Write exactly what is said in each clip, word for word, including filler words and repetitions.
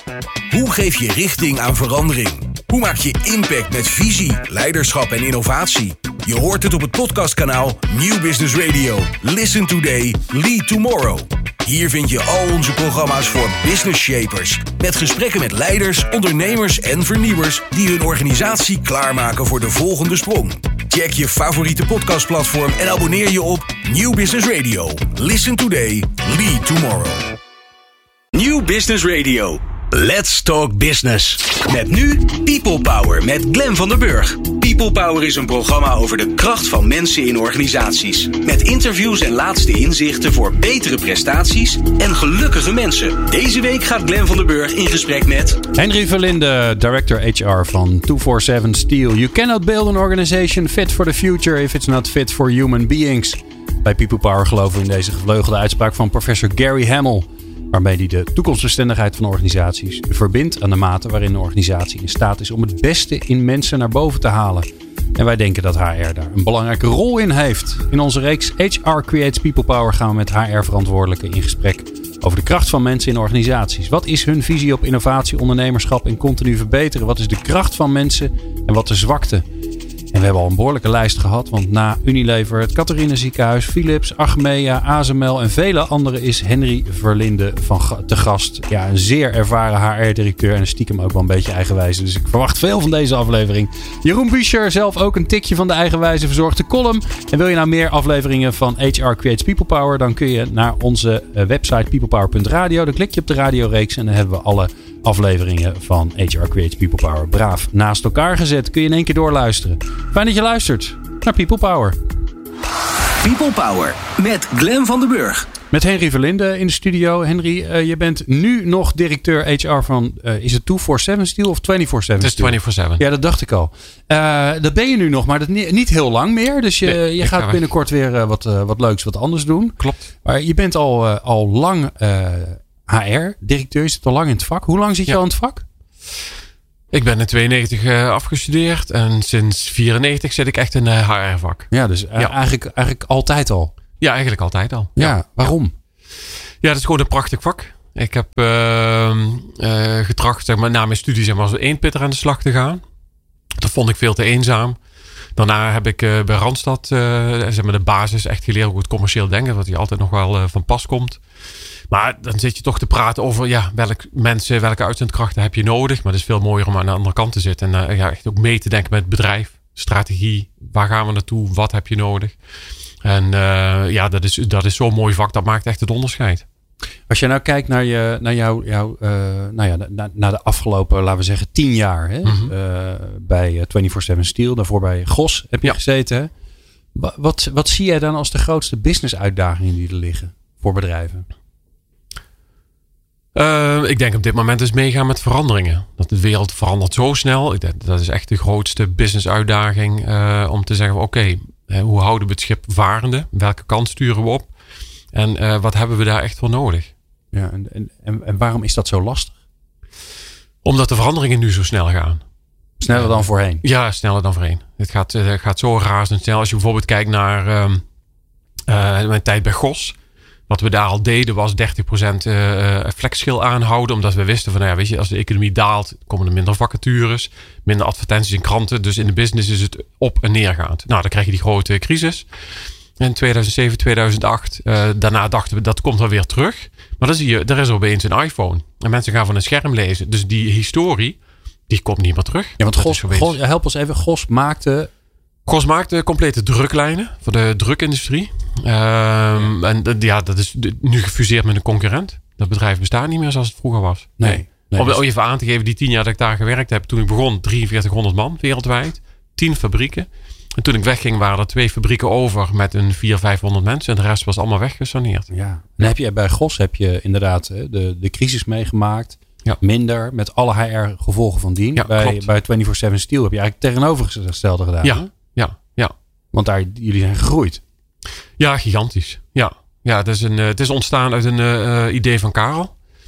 Hoe geef je richting aan verandering? Hoe maak je impact met visie, leiderschap en innovatie? Je hoort het op het podcastkanaal Nieuw Business Radio. Listen today, lead tomorrow. Hier vind je al onze programma's voor business shapers. Met gesprekken met leiders, ondernemers en vernieuwers die hun organisatie klaarmaken voor de volgende sprong. Check je favoriete podcastplatform en abonneer je op Nieuw Business Radio. Listen today, lead tomorrow. Nieuw Business Radio. Let's talk business. Met nu People Power met Glenn van der Burg. People Power is een programma over de kracht van mensen in organisaties. Met interviews en laatste inzichten voor betere prestaties en gelukkige mensen. Deze week gaat Glenn van der Burg in gesprek met Henry Verlinde, Director H R van two forty-seven Steel. You cannot build an organization fit for the future if it's not fit for human beings. Bij People Power geloven we in deze gevleugelde uitspraak van professor Gary Hamel, waarmee hij de toekomstbestendigheid van organisaties verbindt aan de mate waarin een organisatie in staat is om het beste in mensen naar boven te halen. En wij denken dat H R daar een belangrijke rol in heeft. In onze reeks H R Creates People Power gaan we met H R-verantwoordelijken in gesprek over de kracht van mensen in organisaties. Wat is hun visie op innovatie, ondernemerschap en continu verbeteren? Wat is de kracht van mensen en wat de zwakte? En we hebben al een behoorlijke lijst gehad, want na Unilever, het Catharina Ziekenhuis, Philips, Achmea, A S M L en vele anderen is Henry Verlinde van te gast. Ja, een zeer ervaren H R-directeur en stiekem ook wel een beetje eigenwijze. Dus ik verwacht veel van deze aflevering. Jeroen Buescher, zelf ook een tikje van de eigenwijze, verzorgt de column. En wil je nou meer afleveringen van H R Creates People Power, dan kun je naar onze website peoplepower punt radio. Dan klik je op de radioreeks en dan hebben we alle afleveringen van H R Creates People Power braaf naast elkaar gezet. Kun je in één keer doorluisteren. Fijn dat je luistert naar People Power. People Power met Glenn van der Burg. Met Henry Verlinde in de studio. Henry, uh, je bent nu nog directeur H R van, uh, is het two forty-seven Steel of twenty-four seven Het is twenty-four seven. Ja, dat dacht ik al. Uh, dat ben je nu nog, maar dat niet, niet heel lang meer. Dus je, nee, je gaat ga binnenkort weer uh, wat, uh, wat leuks, wat anders doen. Klopt. Maar je bent al, uh, al lang uh, H R-directeur. Je zit al lang in het vak. Hoe lang zit je ja. al in het vak? Ik ben in tweeënnegentig uh, afgestudeerd en sinds vierennegentig zit ik echt in het H R-vak. Ja, dus uh, ja. Eigenlijk, eigenlijk altijd al. Ja, eigenlijk altijd al. Ja, ja. waarom? Ja, dat is gewoon een prachtig vak. Ik heb uh, uh, getracht, zeg maar, na mijn studie zeg maar, als eenpitter aan de slag te gaan. Dat vond ik veel te eenzaam. Daarna heb ik uh, bij Randstad uh, zeg maar, de basis echt geleerd hoe het commercieel denken, wat hier altijd nog wel uh, van pas komt. Maar dan zit je toch te praten over ja, welke mensen, welke uitzendkrachten heb je nodig. Maar het is veel mooier om aan de andere kant te zitten. En uh, ja, echt ook mee te denken met het bedrijf. Strategie, waar gaan we naartoe? Wat heb je nodig? En uh, ja, dat is, dat is zo'n mooi vak. Dat maakt echt het onderscheid. Als je nou kijkt naar, je, naar, jou, jou, uh, nou ja, naar, naar de afgelopen, laten we zeggen, tien jaar. Hè? Mm-hmm. Uh, bij twenty-four seven Steel. Daarvoor bij Gos heb je ja. gezeten. Hè? Wat, wat zie jij dan als de grootste business uitdagingen die er liggen voor bedrijven? Uh, ik denk op dit moment is meegaan met veranderingen. Dat de wereld verandert zo snel. Ik denk, dat is echt de grootste business uitdaging. Uh, om te zeggen, oké, okay, hoe houden we het schip varende? Welke kant sturen we op? En uh, wat hebben we daar echt voor nodig? Ja, en, en, en waarom is dat zo lastig? Omdat de veranderingen nu zo snel gaan. Sneller dan voorheen? Ja, sneller dan voorheen. Het gaat, het gaat zo razendsnel. Als je bijvoorbeeld kijkt naar um, uh, mijn tijd bij Gos. Wat we daar al deden was dertig procent uh, flexschil aanhouden. Omdat we wisten van, nou ja, weet je, als de economie daalt, komen er minder vacatures, minder advertenties in kranten. Dus in de business is het op en neergaand. Nou, dan krijg je die grote crisis. In tweeduizend zeven, tweeduizend acht. Uh, daarna dachten we, dat komt wel weer terug. Maar dan zie je, er is opeens een iPhone. En mensen gaan van een scherm lezen. Dus die historie, die komt niet meer terug. Ja, want Gos, Gos, help ons even. Gos maakte... Gos maakte complete druklijnen voor de drukindustrie. Um, ja. En ja, dat is nu gefuseerd met een concurrent. Dat bedrijf bestaat niet meer zoals het vroeger was. Nee. nee, nee Om dus... even aan te geven, die tien jaar dat ik daar gewerkt heb. Toen ik begon, drieënveertighonderd man wereldwijd. tien fabrieken. En toen ik wegging, waren er twee fabrieken over met een vierhonderd, vijfhonderd mensen. En de rest was allemaal weggesaneerd. Ja. En heb je bij Gos heb je inderdaad de, de crisis meegemaakt. Ja. Minder, met alle H R-gevolgen van dien. Ja, bij, klopt. bij twenty-four seven Steel heb je eigenlijk tegenovergestelde gedaan. Ja, hè? ja, ja. Want daar, jullie zijn gegroeid. Ja, gigantisch. Ja, ja het, is een, het is ontstaan uit een uh, idee van Karel.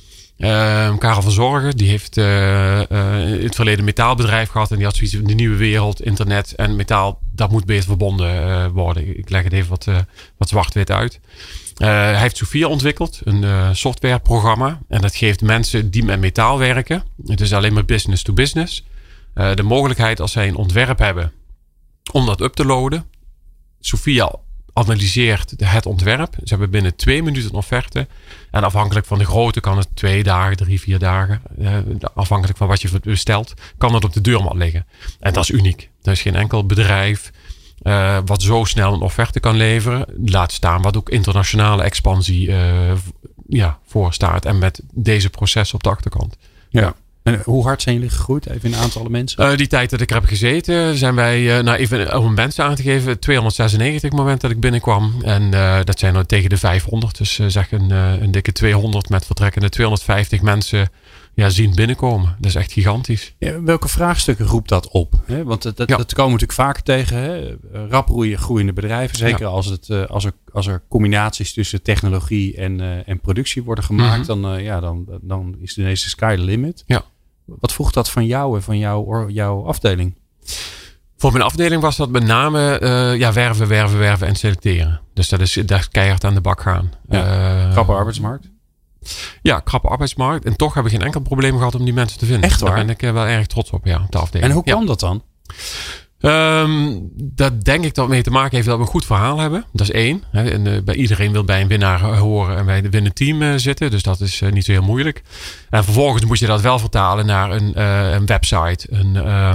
Uh, Karel van Zorgen, die heeft uh, uh, in het verleden een metaalbedrijf gehad. En die had zoiets van de nieuwe wereld, internet en metaal. Dat moet beter verbonden uh, worden. Ik leg het even wat, uh, wat zwart-wit uit. Uh, hij heeft Sophia ontwikkeld, een uh, softwareprogramma. En dat geeft mensen die met metaal werken. Het is alleen maar business to business. Uh, de mogelijkheid als zij een ontwerp hebben om dat up te loaden. Sophia analyseert het ontwerp. Ze hebben binnen twee minuten een offerte. En afhankelijk van de grootte kan het twee dagen, drie, vier dagen. Uh, afhankelijk van wat je bestelt, kan het op de deurmat liggen. En dat is uniek. Er is geen enkel bedrijf uh, wat zo snel een offerte kan leveren. Laat staan wat ook internationale expansie uh, ja, voorstaat. En met deze processen op de achterkant. Ja. ja. En hoe hard zijn jullie gegroeid? Even in aantallen mensen? Uh, die tijd dat ik er heb gezeten zijn wij, uh, nou even om mensen aan te geven, tweehonderdzesennegentig moment dat ik binnenkwam. En uh, dat zijn er tegen de vijfhonderd. Dus uh, zeg een, uh, een dikke tweehonderd met vertrekkende tweehonderdvijftig mensen ja, zien binnenkomen. Dat is echt gigantisch. Ja, welke vraagstukken roept dat op? Hè? Want dat, dat, ja. dat komen we natuurlijk vaker tegen. Hè? Rap groeiende bedrijven. Zeker ja. als, het, uh, als, er, als er combinaties tussen technologie en, uh, en productie worden gemaakt. Mm-hmm. Dan, uh, ja, dan, dan is ineens de sky the limit. Ja. Wat vroeg dat van jou en van jou, jouw afdeling? Voor mijn afdeling was dat met name uh, ja, werven, werven, werven en selecteren. Dus dat is, dat is keihard aan de bak gaan. Ja, uh, krappe arbeidsmarkt? Ja, krappe arbeidsmarkt. En toch hebben we geen enkel probleem gehad om die mensen te vinden. Echt waar? Daar ben ik wel erg trots op, ja, op de afdeling. En hoe kwam ja. dat dan? Um, dat denk ik dat mee te maken heeft dat we een goed verhaal hebben. Dat is één. Hè. En, uh, bij iedereen wil bij een winnaar horen en bij de winnend team uh, zitten. Dus dat is uh, niet zo heel moeilijk. En vervolgens moet je dat wel vertalen naar een, uh, een website, een, uh,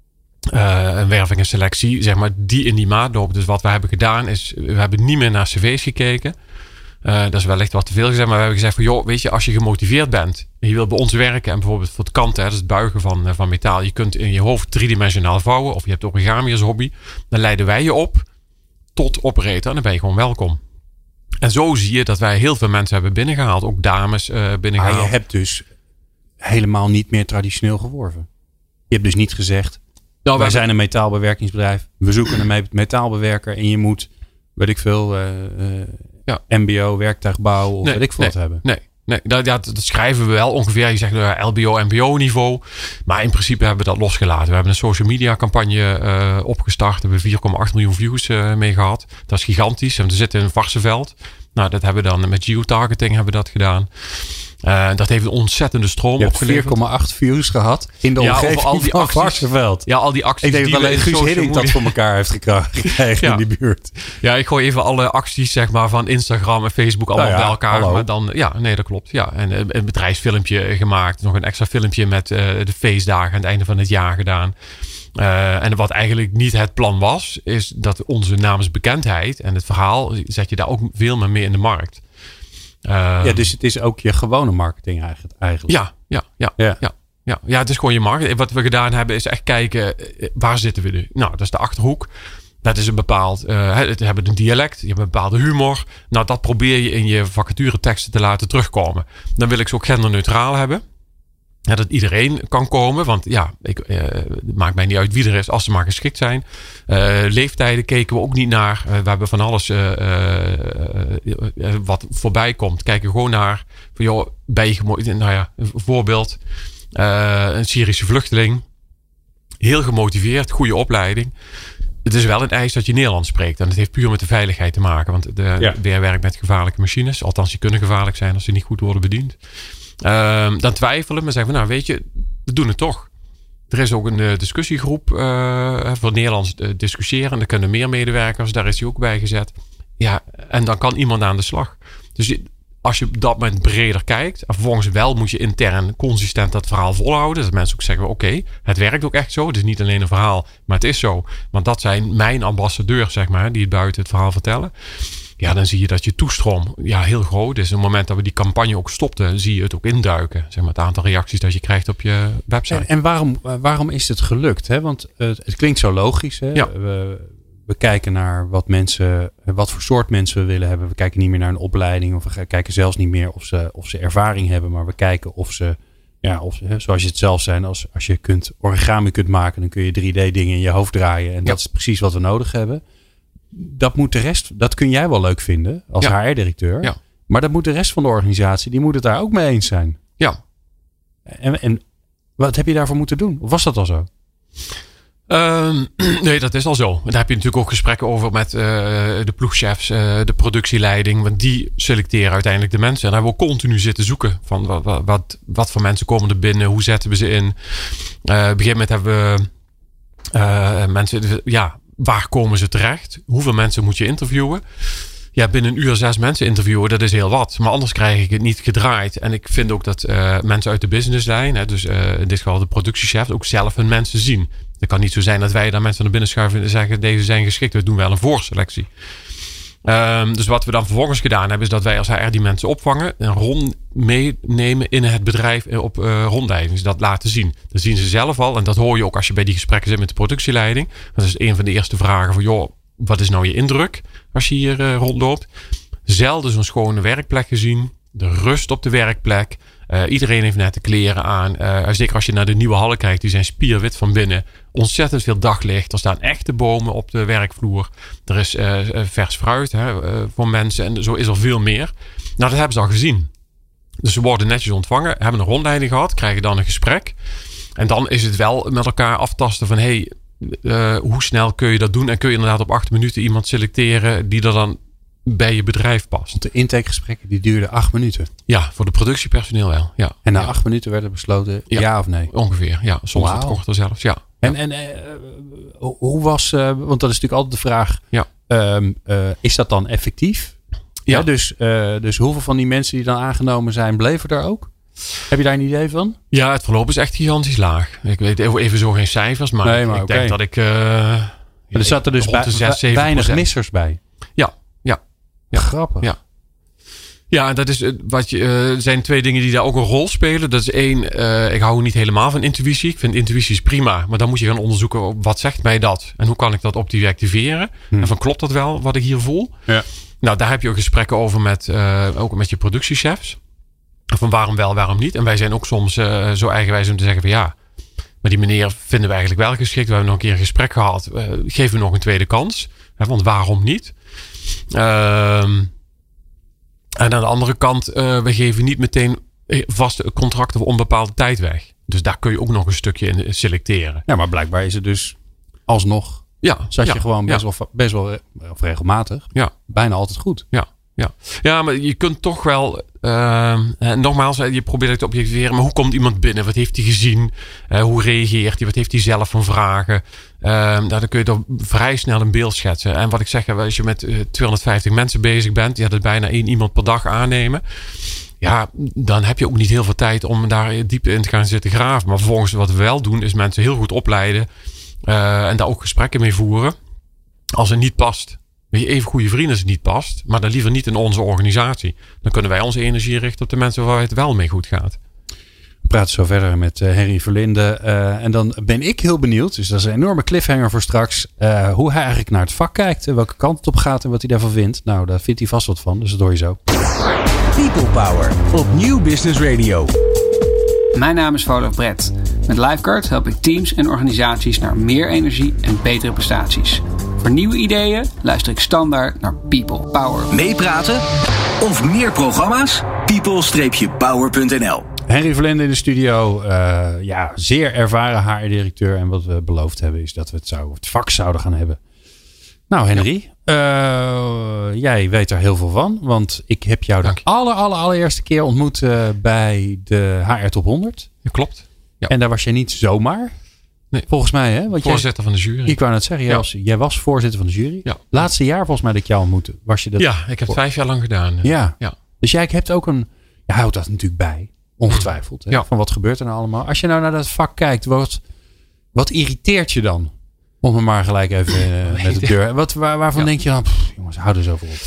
uh, een werving en selectie, zeg maar, die in die maat loopt. Dus wat we hebben gedaan is, we hebben niet meer naar cv's gekeken. Uh, dat is wellicht wat te veel gezegd, maar we hebben gezegd van joh, weet je, als je gemotiveerd bent en je wilt bij ons werken en bijvoorbeeld voor het kanten, hè, dat is het buigen van, uh, van metaal, je kunt in je hoofd driedimensionaal vouwen of je hebt origami als hobby, dan leiden wij je op tot operator en dan ben je gewoon welkom. En zo zie je dat wij heel veel mensen hebben binnengehaald, ook dames uh, binnengehaald. Maar je hebt dus helemaal niet meer traditioneel geworven. Je hebt dus niet gezegd, nou, wij zijn een metaalbewerkingsbedrijf, we zoeken een metaalbewerker en je moet, weet ik veel, uh, uh, ja. M B O, werktuigbouw of nee, weet ik veel nee, wat hebben. Nee, nee dat, dat, dat schrijven we wel ongeveer. Je zegt uh, L B O, M B O niveau. Maar in principe hebben we dat losgelaten. We hebben een social media campagne uh, opgestart. Daar hebben we vier komma acht miljoen views uh, mee gehad. Dat is gigantisch. En we zitten in een Varsenveld. Nou, dat hebben we dan met geotargeting hebben we dat gedaan. Uh, dat heeft een ontzettende stroom je opgeleverd. vier komma acht views gehad in de ja, omgeving al die van Varsenveld. Ja, al die acties. Ik denk dat alleen Guus Hiddink dat voor elkaar heeft gekregen ja. in die buurt. Ja, ik gooi even alle acties zeg maar van Instagram en Facebook allemaal nou ja, bij elkaar. Hallo. Maar dan, ja, nee, dat klopt. Ja, en een bedrijfsfilmpje gemaakt. Nog een extra filmpje met uh, de feestdagen aan het einde van het jaar gedaan. Uh, en wat eigenlijk niet het plan was, is dat onze namensbekendheid en het verhaal zet je daar ook veel meer mee in de markt. Uh, ja, dus het is ook je gewone marketing eigenlijk. Ja, ja, ja, ja. ja. Ja, ja, het is gewoon je marketing. Wat we gedaan hebben is echt kijken, waar zitten we nu? Nou, dat is de Achterhoek. Dat is een bepaald, uh, het hebben een dialect, je hebt een bepaalde humor. Nou, dat probeer je in je vacatureteksten te laten terugkomen. Dan wil ik ze ook genderneutraal hebben. Ja, dat iedereen kan komen. Want ja, ik, uh, het maakt mij niet uit wie er is als ze maar geschikt zijn. Uh, leeftijden keken we ook niet naar. Uh, we hebben van alles uh, uh, uh, wat voorbij komt. Kijken gewoon naar. Van, joh, ben je gemotiveerd? Nou ja, een voorbeeld. Uh, een Syrische vluchteling. Heel gemotiveerd. Goede opleiding. Het is wel een eis dat je Nederlands spreekt. En dat heeft puur met de veiligheid te maken. Want de ja. W R werkt met gevaarlijke machines. Althans, die kunnen gevaarlijk zijn als ze niet goed worden bediend. Uh, dan twijfelen, maar zeggen we, nou weet je, we doen het toch. Er is ook een uh, discussiegroep uh, voor Nederlands uh, discussiëren. Er kunnen meer medewerkers, daar is hij ook bij gezet. Ja, en dan kan iemand aan de slag. Dus je, als je op dat moment breder kijkt, en vervolgens wel moet je intern consistent dat verhaal volhouden. Dat mensen ook zeggen, oké, okay, het werkt ook echt zo. Het is niet alleen een verhaal, maar het is zo. Want dat zijn mijn ambassadeurs, zeg maar, die het buiten het verhaal vertellen. Ja, dan zie je dat je toestroom ja, heel groot is. Op het moment dat we die campagne ook stopten, zie je het ook induiken. Zeg maar het aantal reacties dat je krijgt op je website. En, en waarom, waarom is het gelukt? Hè? Want uh, het klinkt zo logisch. Hè? Ja. We, we kijken naar wat mensen, wat voor soort mensen we willen hebben. We kijken niet meer naar een opleiding. Of we kijken zelfs niet meer of ze, of ze ervaring hebben. Maar we kijken of ze, ja, of, zoals je het zelf zijn. Als, als je kunt origami kunt maken, dan kun je drie D dingen in je hoofd draaien. En ja. dat is precies wat we nodig hebben. Dat moet de rest, dat kun jij wel leuk vinden als ja. H R-directeur. Ja. Maar dat moet de rest van de organisatie, die moet het daar ook mee eens zijn. Ja. En, en wat heb je daarvoor moeten doen? Of was dat al zo? Um, nee, dat is al zo. Daar heb je natuurlijk ook gesprekken over met uh, de ploegchefs, uh, de productieleiding. Want die selecteren uiteindelijk de mensen. En daar hebben we continu zitten zoeken. Van wat, wat, wat voor mensen komen er binnen? Hoe zetten we ze in? Uh, op een gegeven moment hebben we uh, mensen... Ja, waar komen ze terecht? Hoeveel mensen moet je interviewen? Ja, binnen een uur zes mensen interviewen, dat is heel wat. Maar anders krijg ik het niet gedraaid. En ik vind ook dat uh, mensen uit de businesslijn, hè, dus uh, in dit geval de productiechef, ook zelf hun mensen zien. Het kan niet zo zijn dat wij daar mensen naar binnen schuiven en zeggen, deze zijn geschikt. We doen wel een voorselectie. Um, dus wat we dan vervolgens gedaan hebben, is dat wij als H R die mensen opvangen en rond meenemen in het bedrijf op uh, rondleiding. Dus dat laten zien. Dat zien ze zelf al. En dat hoor je ook als je bij die gesprekken zit met de productieleiding. Dat is een van de eerste vragen van, joh, wat is nou je indruk als je hier uh, rondloopt? Zelden zo'n schone werkplek gezien. De rust op de werkplek. Uh, iedereen heeft net de kleren aan. Uh, zeker als je naar de nieuwe hallen kijkt. Die zijn spierwit van binnen. Ontzettend veel daglicht. Er staan echte bomen op de werkvloer. Er is uh, vers fruit hè, uh, voor mensen. En zo is er veel meer. Nou, dat hebben ze al gezien. Dus ze worden netjes ontvangen. Hebben een rondleiding gehad. Krijgen dan een gesprek. En dan is het wel met elkaar aftasten van... Hey, uh, hoe snel kun je dat doen? En kun je inderdaad op acht minuten iemand selecteren... die er dan bij je bedrijf past. Want de intakegesprekken die duurden acht minuten. Ja, voor de productiepersoneel wel. Ja. En na ja. acht minuten werd er besloten ja, ja of nee? Ongeveer, ja. Soms wow. wat korter zelfs, ja. En, ja. en uh, hoe was, uh, want dat is natuurlijk altijd de vraag, ja. um, uh, is dat dan effectief? Ja. ja dus, uh, dus hoeveel van die mensen die dan aangenomen zijn, bleven er ook? Heb je daar een idee van? Ja, het verloop is echt gigantisch laag. Ik weet even zo geen cijfers, maar, nee, maar ik okay. denk dat ik... Uh, er zaten dus bij, zes, weinig missers bij. Ja, ja. Ja, grappig. Ja, ja dat is wat je. Uh, zijn twee dingen die daar ook een rol spelen. Dat is één, uh, ik hou niet helemaal van intuïtie. Ik vind intuïtie is prima, maar dan moet je gaan onderzoeken wat zegt mij dat en hoe kan ik dat objectiveren hmm. en van klopt dat wel wat ik hier voel. Ja. Nou, daar heb je ook gesprekken over met uh, ook met je productiechefs. Van waarom wel, waarom niet. En wij zijn ook soms uh, zo eigenwijs om te zeggen van ja, maar die meneer vinden we eigenlijk wel geschikt. We hebben nog een keer een gesprek gehad. Uh, geef hem nog een tweede kans. Hè, want waarom niet? Um, en aan de andere kant, uh, we geven niet meteen vaste contracten voor onbepaalde tijd weg. Dus daar kun je ook nog een stukje in selecteren. Ja, maar blijkbaar is het dus alsnog. Ja, zat ja, je gewoon best, ja. wel, best wel of regelmatig. Ja. Bijna altijd goed. Ja, ja. ja, maar je kunt toch wel. Uh, nogmaals, je probeert het te objectiveren. Maar hoe komt iemand binnen? Wat heeft hij gezien? Uh, hoe reageert hij? Wat heeft hij zelf van vragen? Uh, dan kun je toch vrij snel een beeld schetsen. En wat ik zeg, als je met uh, tweehonderdvijftig mensen bezig bent. Je had het bijna één iemand per dag aannemen. Ja, dan heb je ook niet heel veel tijd om daar diep in te gaan zitten graven. Maar vervolgens wat we wel doen, is mensen heel goed opleiden. Uh, en daar ook gesprekken mee voeren. Als het niet past. Weet je, even goede vrienden als het niet past. Maar dan liever niet in onze organisatie. Dan kunnen wij onze energie richten op de mensen waar het wel mee goed gaat. We praten zo verder met uh, Henry Verlinde. Uh, en dan ben ik heel benieuwd. Dus dat is een enorme cliffhanger voor straks. Uh, hoe hij eigenlijk naar het vak kijkt. En welke kant het op gaat en wat hij daarvan vindt. Nou, daar vindt hij vast wat van. Dus dat hoor je zo. People Power op Nieuw Business Radio. Mijn naam is Volof Brett. Met Lifeguard help ik teams en organisaties naar meer energie en betere prestaties. Voor nieuwe ideeën luister ik standaard naar People Power. Meepraten of meer programma's? people power punt n l. Henry Verlinde in de studio. Uh, ja, zeer ervaren H R-directeur. En wat we beloofd hebben is dat we het, zou, het vak zouden gaan hebben. Nou, Henry. Ja. Uh, jij weet er heel veel van. Want ik heb jou de aller, aller, allereerste keer ontmoet uh, bij de H R Top honderd. Ja, klopt. Ja. En daar was je niet zomaar. Nee. Volgens mij, hè? Want voorzitter jij, van de jury. Ik wou net zeggen, jij, ja. was, jij was voorzitter van de jury. Ja. Laatste jaar volgens mij dat ik jou ontmoette. Was je dat ja, ik heb het vijf jaar lang gedaan. Ja. ja. Dus jij hebt ook een... Je houdt dat natuurlijk bij. Ongetwijfeld. Hè? Ja. Van wat gebeurt er nou allemaal. Als je nou naar dat vak kijkt. Wat, wat irriteert je dan? Om me maar gelijk even uh, met de deur. Wat, waar, waarvan ja. denk je dan... Pff, jongens, hou er zo voor op.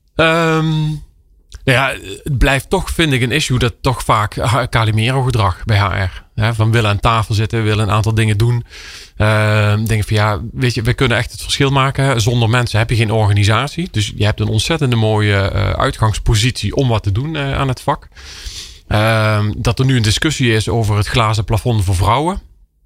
Um, nou ja, het blijft toch, vind ik, een issue. Dat toch vaak Calimero gedrag bij H R. Hè, van willen aan tafel zitten. Willen een aantal dingen doen. Uh, denk van ja, weet je, we kunnen echt het verschil maken. Hè. Zonder mensen heb je geen organisatie. Dus je hebt een ontzettende mooie uh, uitgangspositie om wat te doen uh, aan het vak. Uh, dat er nu een discussie is over het glazen plafond voor vrouwen.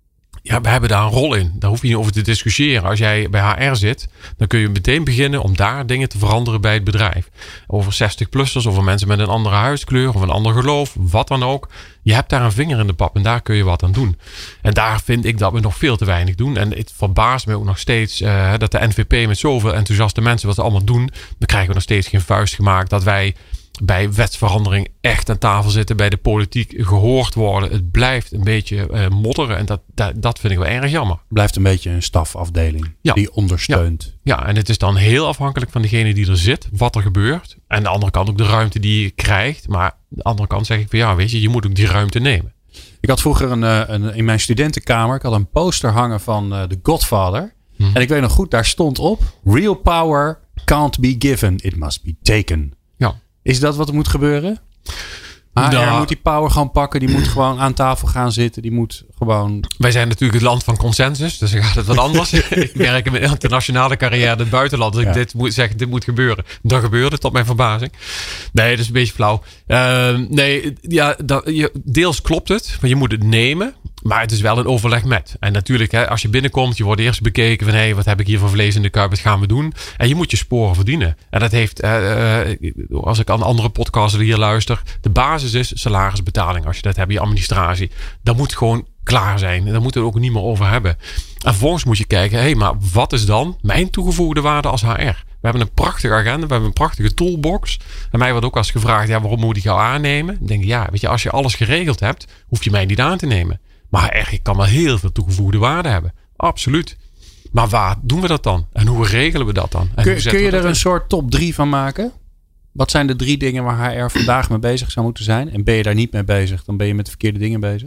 Ja, we hebben daar een rol in. Daar hoef je niet over te discussiëren. Als jij bij H R zit, dan kun je meteen beginnen om daar dingen te veranderen bij het bedrijf. Over zestig-plussers, over mensen met een andere huidskleur of een ander geloof, wat dan ook. Je hebt daar een vinger in de pap en daar kun je wat aan doen. En daar vind ik dat we nog veel te weinig doen. En het verbaast me ook nog steeds uh, dat de N V P met zoveel enthousiaste mensen wat ze allemaal doen, dan krijgen we nog steeds geen vuist gemaakt dat wij bij wetsverandering echt aan tafel zitten, bij de politiek gehoord worden. Het blijft een beetje uh, modderen en dat, dat, dat vind ik wel erg jammer. Blijft een beetje een stafafdeling ja. die ondersteunt. Ja. ja, en het is dan heel afhankelijk van degene die er zit, wat er gebeurt. En aan de andere kant ook de ruimte die je krijgt. Maar aan de andere kant zeg ik van ja, weet je, je moet ook die ruimte nemen. Ik had vroeger een, een, in mijn studentenkamer, ik had een poster hangen van uh, The Godfather. Hmm. En ik weet nog goed, daar stond op: Real power can't be given, it must be taken. Ja. Is dat wat er moet gebeuren? H R nou, moet die power gewoon pakken. Die moet gewoon aan tafel gaan zitten. Die moet gewoon... Wij zijn natuurlijk het land van consensus. Dus dan gaat het wat anders. Ik werk in mijn internationale carrière in het buitenland. Dus ja. ik dit moet zeggen, dit moet gebeuren. Dan gebeurde het tot mijn verbazing. Nee, dat is een beetje flauw. Uh, nee, ja, dat, je, deels klopt het. Maar je moet het nemen. Maar het is wel een overleg met. En natuurlijk, hè, als je binnenkomt, je wordt eerst bekeken van hé, hey, wat heb ik hier voor vlees in de kuip, wat gaan we doen? En je moet je sporen verdienen. En dat heeft, uh, als ik aan andere podcasts hier luister, de basis is salarisbetaling. Als je dat hebt, je administratie. Dat moet gewoon klaar zijn. En daar moeten we het ook niet meer over hebben. En vervolgens moet je kijken, hé, hey, maar wat is dan mijn toegevoegde waarde als H R? We hebben een prachtige agenda, we hebben een prachtige toolbox. En mij wordt ook wel eens gevraagd, ja, waarom moet ik jou aannemen? Dan denk ik, ja, weet je, als je alles geregeld hebt, hoef je mij niet aan te nemen. Maar echt, ik kan wel heel veel toegevoegde waarde hebben. Absoluut. Maar waar doen we dat dan? En hoe regelen we dat dan? En kun, kun je er in? een soort top drie van maken? Wat zijn de drie dingen waar H R vandaag mee bezig zou moeten zijn? En ben je daar niet mee bezig, dan ben je met de verkeerde dingen bezig?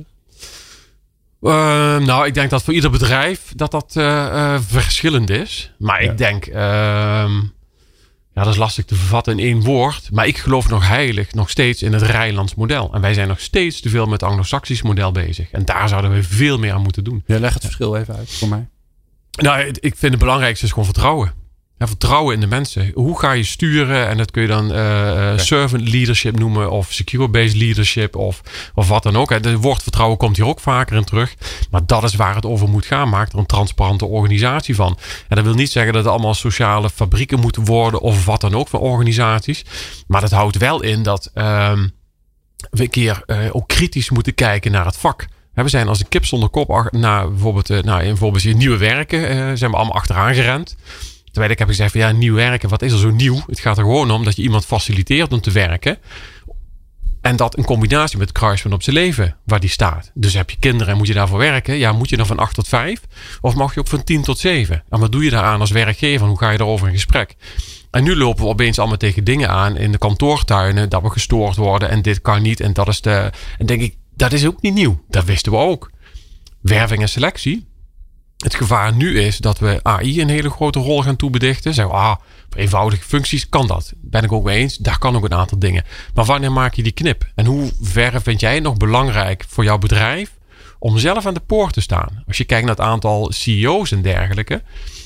Uh, nou, ik denk dat voor ieder bedrijf dat dat uh, uh, verschillend is. Maar ja. ik denk... Uh, Ja, dat is lastig te vervatten in één woord. Maar ik geloof nog heilig nog steeds in het Rijnlands model. En wij zijn nog steeds te veel met het Anglo-Saxisch model bezig. En daar zouden we veel meer aan moeten doen. Ja, leg het verschil even uit voor mij. Nou, ik vind het belangrijkste is gewoon vertrouwen. Ja, vertrouwen in de mensen. Hoe ga je sturen? En dat kun je dan uh, okay. servant leadership noemen. Of secure-based leadership. Of, of wat dan ook. Het woord vertrouwen komt hier ook vaker in terug. Maar dat is waar het over moet gaan. Maak er een transparante organisatie van. En dat wil niet zeggen dat het allemaal sociale fabrieken moeten worden. Of wat dan ook van organisaties. Maar dat houdt wel in dat uh, we een keer uh, ook kritisch moeten kijken naar het vak. We zijn als een kip zonder kop naar bijvoorbeeld, uh, nou, in bijvoorbeeld nieuwe werken. Uh, zijn we allemaal achteraan gerend. Terwijl ik heb gezegd van ja, nieuw werken, wat is er zo nieuw? Het gaat er gewoon om dat je iemand faciliteert om te werken. En dat in combinatie met het kruispunt op zijn leven waar die staat. Dus heb je kinderen en moet je daarvoor werken? Ja, moet je dan van acht tot vijf? Of mag je ook van tien tot zeven? En wat doe je daaraan als werkgever? Hoe ga je daarover in gesprek? En nu lopen we opeens allemaal tegen dingen aan in de kantoortuinen. Dat we gestoord worden en dit kan niet. En dat is de... En denk ik, dat is ook niet nieuw. Dat wisten we ook. Werving en selectie. Het gevaar nu is dat we A I een hele grote rol gaan toebedichten. Zeggen we, ah, voor eenvoudige functies kan dat. Ben ik ook mee eens. Daar kan ook een aantal dingen. Maar wanneer maak je die knip? En hoe ver vind jij het nog belangrijk voor jouw bedrijf om zelf aan de poort te staan? Als je kijkt naar het aantal C E O's en dergelijke.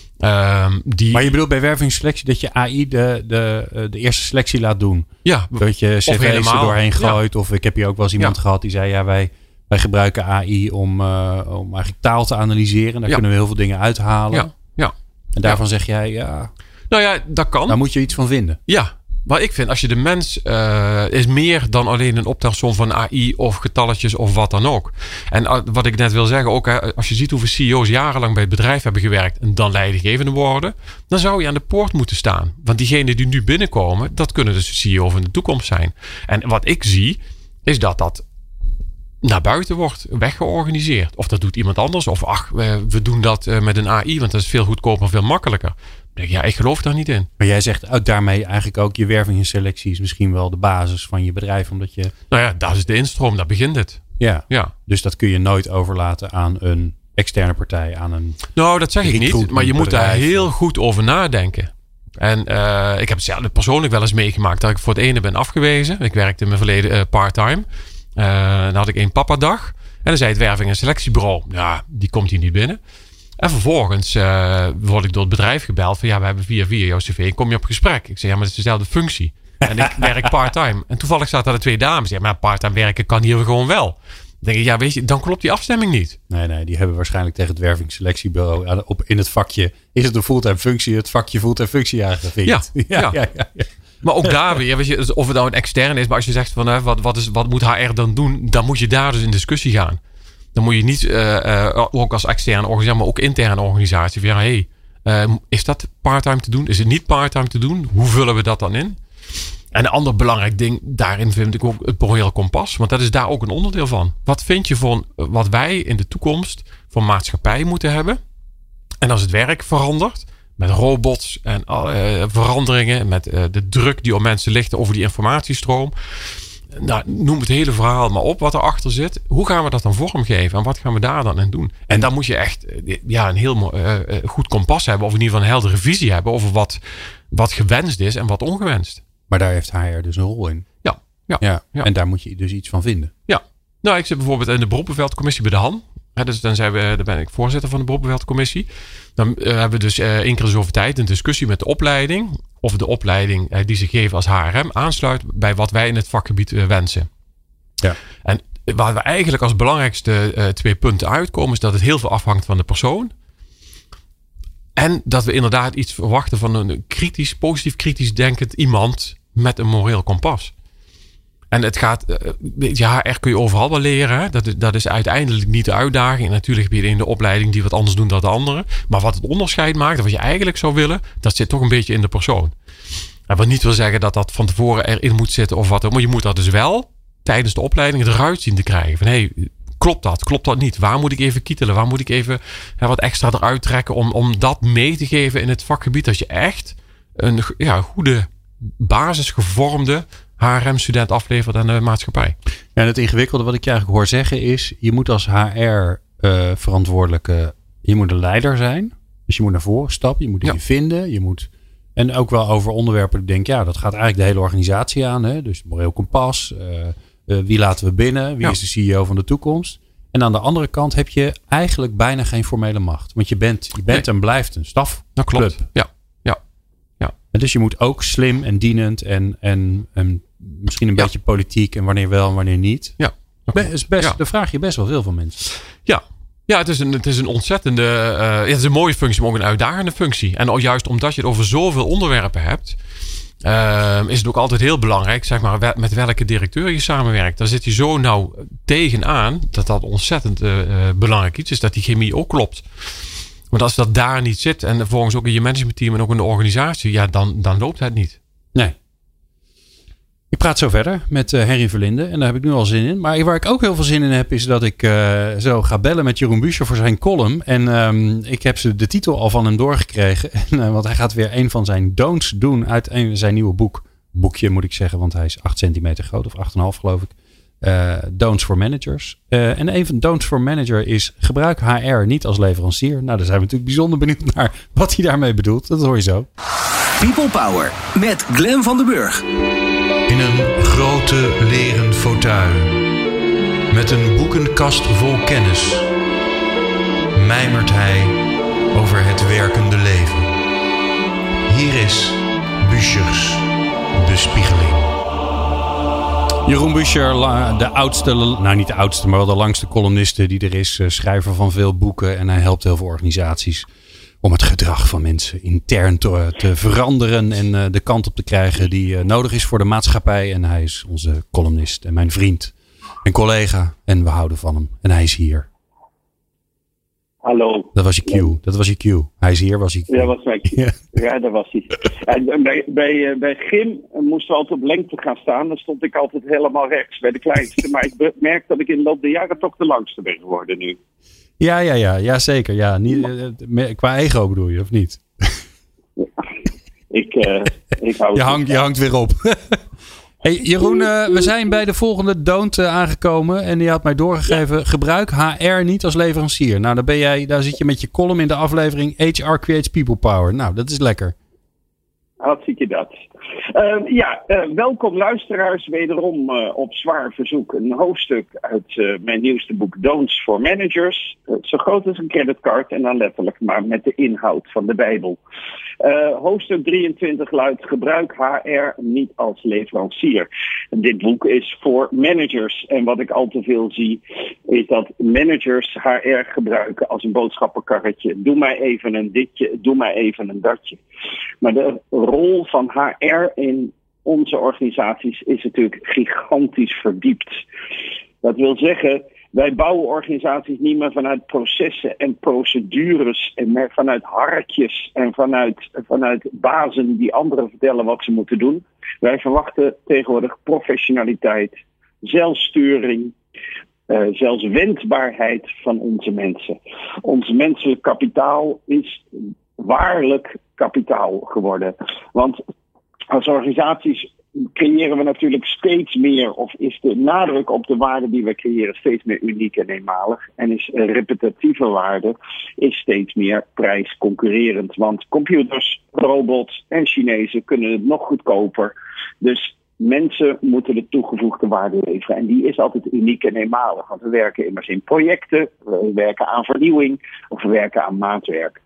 Um, die... Maar je bedoelt bij werving en selectie dat je A I de, de, de eerste selectie laat doen? Ja. Dat je cv's er doorheen gooit. Ja. Of ik heb hier ook wel eens iemand ja. gehad die zei, ja, wij... Wij gebruiken A I om, uh, om eigenlijk taal te analyseren. Daar ja. kunnen we heel veel dingen uithalen. Ja. Ja. En daarvan ja. zeg jij, ja... Nou ja, dat kan. Daar moet je iets van vinden. Ja, maar ik vind als je de mens uh, is meer dan alleen een optelsom van A I of getalletjes of wat dan ook. En uh, wat ik net wil zeggen, ook hè, als je ziet hoeveel C E O's jarenlang bij het bedrijf hebben gewerkt en dan leidinggevende worden, dan zou je aan de poort moeten staan. Want diegenen die nu binnenkomen, dat kunnen dus de C E O van de toekomst zijn. En wat ik zie, is dat dat naar buiten wordt weggeorganiseerd. Of dat doet iemand anders. Of ach, we, we doen dat met een A I. Want dat is veel goedkoper en veel makkelijker. Ja, ik geloof daar niet in. Maar jij zegt ook daarmee eigenlijk ook je werving en selectie is misschien wel de basis van je bedrijf. Omdat je... Nou ja, dat is de instroom. Daar begint het. Ja. ja. Dus dat kun je nooit overlaten aan een externe partij. Aan een nou, dat zeg ik niet. Maar je moet daar heel goed over nadenken. En uh, ik heb het zelf persoonlijk wel eens meegemaakt. Dat ik voor het ene ben afgewezen. Ik werkte in mijn verleden uh, part-time. Uh, dan had ik één papadag. En dan zei het werving- en selectiebureau. Ja, die komt hier niet binnen. En vervolgens uh, word ik door het bedrijf gebeld. Van ja, we hebben via via jouw cv. Kom je op gesprek? Ik zeg ja, maar het is dezelfde functie. En ik werk part-time. En toevallig zaten er twee dames. Ja, maar part-time werken kan hier gewoon wel. denk ik, ja, weet je, dan klopt die afstemming niet. Nee, nee, die hebben waarschijnlijk tegen het wervingsselectiebureau op, in het vakje, is het een fulltime functie, het vakje fulltime functie aangevinkt. Ja, ja, ja. ja, ja, ja. Maar ook daar weer, weet je, of het nou een externe is, maar als je zegt van hè, wat, wat, is, wat moet H R dan doen, dan moet je daar dus in discussie gaan. Dan moet je niet, uh, uh, ook als externe organisatie, maar ook interne organisatie, van ja, hey, uh, is dat parttime te doen? Is het niet parttime te doen? Hoe vullen we dat dan in? En een ander belangrijk ding, daarin vind ik ook het moreel kompas. Want dat is daar ook een onderdeel van. Wat vind je van wat wij in de toekomst voor maatschappij moeten hebben? En als het werk verandert, met robots en uh, veranderingen, met uh, de druk die op mensen ligt over die informatiestroom. Nou, noem het hele verhaal maar op wat erachter zit. Hoe gaan we dat dan vormgeven? En wat gaan we daar dan in doen? En dan moet je echt ja, een heel uh, goed kompas hebben. Of in ieder geval een heldere visie hebben over wat, wat gewenst is en wat ongewenst. Maar daar heeft H R dus een rol in. Ja, ja, ja. ja. En daar moet je dus iets van vinden. Ja. Nou, ik zit bijvoorbeeld in de beroepenveldcommissie bij de Han. He, dus dan, zijn we, dan ben ik voorzitter van de beroepenveldcommissie. Dan uh, hebben we dus uh, één keer de zoveel tijd een discussie met de opleiding. Of de opleiding uh, die ze geven als H R M aansluit bij wat wij in het vakgebied uh, wensen. Ja. En waar we eigenlijk als belangrijkste uh, twee punten uitkomen, is dat het heel veel afhangt van de persoon. En dat we inderdaad iets verwachten van een kritisch, positief kritisch denkend iemand met een moreel kompas. En het gaat, ja, H R kun je overal wel leren. Hè? Dat, is, dat is uiteindelijk niet de uitdaging. En natuurlijk heb je in de opleiding die wat anders doen dan de anderen. Maar wat het onderscheid maakt, wat je eigenlijk zou willen, dat zit toch een beetje in de persoon. En wat niet wil zeggen dat dat van tevoren erin moet zitten of wat ook. Maar je moet dat dus wel tijdens de opleiding eruit zien te krijgen. Van hé, hey, klopt dat? Klopt dat niet? Waar moet ik even kietelen? Waar moet ik even hè, wat extra eruit trekken om, om dat mee te geven in het vakgebied? Dat je echt een ja, goede basis gevormde H R M-student aflevert aan de maatschappij. En het ingewikkelde wat ik je eigenlijk hoor zeggen is, je moet als H R-verantwoordelijke, uh, je moet een leider zijn. Dus je moet naar voren stappen, je moet dingen ja. vinden. Je moet, en ook wel over onderwerpen, ik denk, ja, dat gaat eigenlijk de hele organisatie aan. Hè? Dus moreel kompas, uh, uh, wie laten we binnen, wie ja. is de C E O van de toekomst. En aan de andere kant heb je eigenlijk bijna geen formele macht. Want je bent, je bent nee. en blijft een stafclub. Dat klopt, ja. ja. ja. En dus je moet ook slim en dienend en, en, en misschien een ja. beetje politiek en wanneer wel en wanneer niet. Ja. Is best, ja. Daar vraag je best wel veel van mensen. Ja. Ja, het is een, het is een ontzettende, uh, ja, het is een mooie functie, maar ook een uitdagende functie. En juist omdat je het over zoveel onderwerpen hebt, uh, is het ook altijd heel belangrijk, zeg maar, met welke directeur je samenwerkt. Daar zit je zo nauw tegenaan, dat dat ontzettend uh, belangrijk iets is, dat die chemie ook klopt. Want als dat daar niet zit, en vervolgens ook in je managementteam en ook in de organisatie, ja, dan, dan loopt het niet. Nee. Ik praat zo verder met uh, Henry Verlinde en daar heb ik nu al zin in. Maar waar ik ook heel veel zin in heb is dat ik uh, zo ga bellen met Jeroen Buescher voor zijn column. En um, ik heb ze de titel al van hem doorgekregen. En, uh, want hij gaat weer een van zijn don'ts doen uit een, zijn nieuwe boek. Boekje moet ik zeggen, want hij is acht centimeter groot of acht komma vijf geloof ik. Uh, don'ts for managers. Uh, en een van de don'ts for manager is gebruik H R niet als leverancier. Nou, daar zijn we natuurlijk bijzonder benieuwd naar wat hij daarmee bedoelt. Dat hoor je zo. People Power met Glenn van den Burg. In een grote leren fauteuil, met een boekenkast vol kennis, mijmert hij over het werkende leven. Hier is Bueschers bespiegeling. Jeroen Buescher, de oudste, nou niet de oudste, maar wel de langste columniste die er is. Schrijver van veel boeken en hij helpt heel veel organisaties om het gedrag van mensen intern te, te veranderen en uh, de kant op te krijgen die uh, nodig is voor de maatschappij. En hij is onze columnist en mijn vriend en collega en we houden van hem. En hij is hier. Hallo. Dat was je cue. Dat was je cue. Hij is hier, was je cue. Ja, was mijn cue. Ja, ja dat was hij. En bij, bij, uh, bij Gym moesten we altijd op lengte gaan staan. Dan stond ik altijd helemaal rechts bij de kleinste. Maar ik merk dat ik in de loop der jaren toch de langste ben geworden nu. Ja, ja, ja, ja, zeker. Ja, niet, uh, qua ego bedoel je, of niet? Ja, ik, uh, ik hou je, hangt, je hangt weer op. Hey, Jeroen, uh, we zijn bij de volgende don't uh, aangekomen. En die had mij doorgegeven, ja. gebruik H R niet als leverancier. Nou, daar, ben jij, daar zit je met je column in de aflevering H R Creates People Power. Nou, dat is lekker. Wat zie je dat? Uh, ja, uh, welkom luisteraars. Wederom uh, op zwaar verzoek een hoofdstuk uit uh, mijn nieuwste boek Don'ts for Managers. Uh, zo groot als een creditcard en dan letterlijk maar met de inhoud van de Bijbel. Uh, hoofdstuk drieëntwintig luidt: gebruik H R niet als leverancier. En dit boek is voor managers. En wat ik al te veel zie is dat managers H R gebruiken als een boodschappenkarretje. Doe mij even een ditje, doe mij even een datje. Maar de rol van H R in onze organisaties is natuurlijk gigantisch verdiept. Dat wil zeggen, wij bouwen organisaties niet meer vanuit processen en procedures en meer vanuit hartjes en vanuit, vanuit bazen die anderen vertellen wat ze moeten doen. Wij verwachten tegenwoordig professionaliteit, zelfsturing, uh, zelfs wendbaarheid van onze mensen. Ons menselijk kapitaal is waarlijk kapitaal geworden. Want als organisaties creëren we natuurlijk steeds meer, of is de nadruk op de waarde die we creëren steeds meer uniek en eenmalig. En is repetitieve waarde is steeds meer prijsconcurrerend. Want computers, robots en Chinezen kunnen het nog goedkoper. Dus mensen moeten de toegevoegde waarde leveren. En die is altijd uniek en eenmalig. Want we werken immers in projecten, we werken aan vernieuwing of we werken aan maatwerk.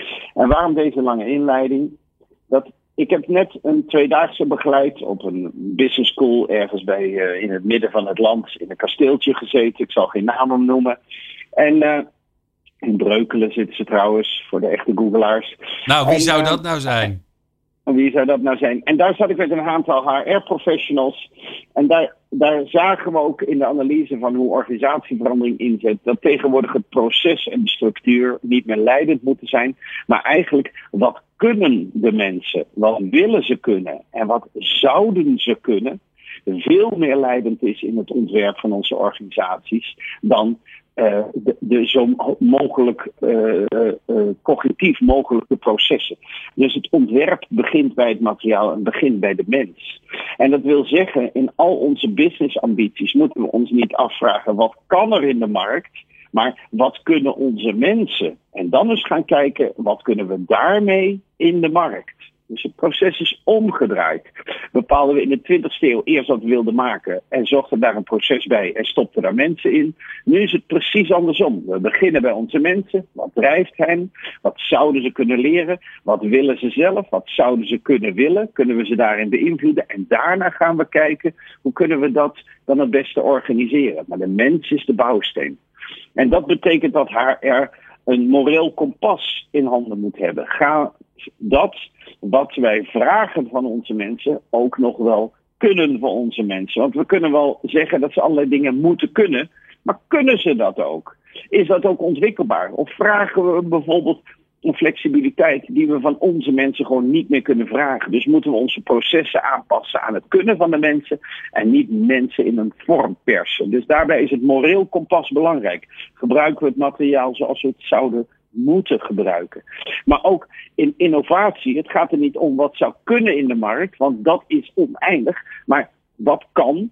En waarom deze lange inleiding? Dat Ik heb net een tweedaagse begeleid op een business school ergens bij uh, in het midden van het land in een kasteeltje gezeten. Ik zal geen namen noemen. En uh, in Breukelen zitten ze trouwens, voor de echte googelaars. Nou, wie en, zou uh, dat nou zijn? Wie zou dat nou zijn? En daar zat ik met een aantal H R-professionals. En daar, daar zagen we ook in de analyse van hoe organisatieverandering inzet, dat tegenwoordig het proces en de structuur niet meer leidend moeten zijn. Maar eigenlijk, wat kunnen de mensen? Wat willen ze kunnen? En wat zouden ze kunnen? Veel meer leidend is in het ontwerp van onze organisaties dan Uh, de, de zo mogelijk uh, uh, cognitief mogelijke processen. Dus het ontwerp begint bij het materiaal en begint bij de mens. En dat wil zeggen, in al onze businessambities moeten we ons niet afvragen wat kan er in de markt, maar wat kunnen onze mensen? En dan eens gaan kijken, wat kunnen we daarmee in de markt? Dus het proces is omgedraaid. Bepaalden we in de twintigste eeuw eerst wat we wilden maken en zochten daar een proces bij en stopten daar mensen in. Nu is het precies andersom. We beginnen bij onze mensen. Wat drijft hen? Wat zouden ze kunnen leren? Wat willen ze zelf? Wat zouden ze kunnen willen? Kunnen we ze daarin beïnvloeden? En daarna gaan we kijken, hoe kunnen we dat dan het beste organiseren? Maar de mens is de bouwsteen. En dat betekent dat H R een moreel kompas in handen moet hebben. Ga dat wat wij vragen van onze mensen ook nog wel kunnen voor onze mensen. Want we kunnen wel zeggen dat ze allerlei dingen moeten kunnen, maar kunnen ze dat ook? Is dat ook ontwikkelbaar? Of vragen we bijvoorbeeld een flexibiliteit die we van onze mensen gewoon niet meer kunnen vragen? Dus moeten we onze processen aanpassen aan het kunnen van de mensen en niet mensen in een vorm persen. Dus daarbij is het moreel kompas belangrijk. Gebruiken we het materiaal zoals we het zouden moeten gebruiken. Maar ook in innovatie, het gaat er niet om wat zou kunnen in de markt, want dat is oneindig. Maar wat kan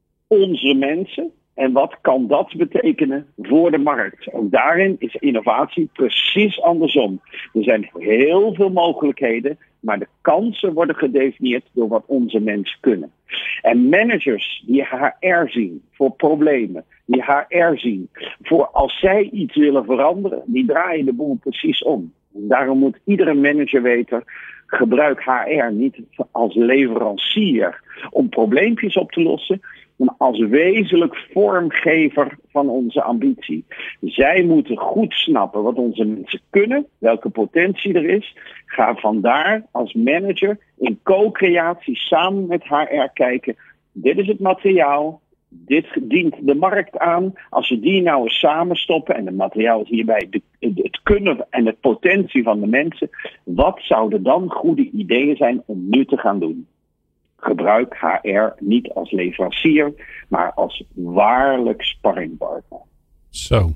onze mensen en wat kan dat betekenen voor de markt? Ook daarin is innovatie precies andersom. Er zijn heel veel mogelijkheden, maar de kansen worden gedefinieerd door wat onze mensen kunnen. En managers die H R zien voor problemen, die H R zien voor als zij iets willen veranderen, die draaien de boel precies om. En daarom moet iedere manager weten, gebruik H R niet als leverancier om probleempjes op te lossen, maar als wezenlijk vormgever van onze ambitie. Zij moeten goed snappen wat onze mensen kunnen, welke potentie er is. Ga vandaar als manager in co-creatie samen met H R kijken, dit is het materiaal, dit dient de markt aan. Als we die nou eens samenstoppen, en het materiaal is hierbij de, het kunnen en het potentie van de mensen, wat zouden dan goede ideeën zijn om nu te gaan doen? Gebruik H R niet als leverancier, maar als waarlijk sparringpartner. Zo.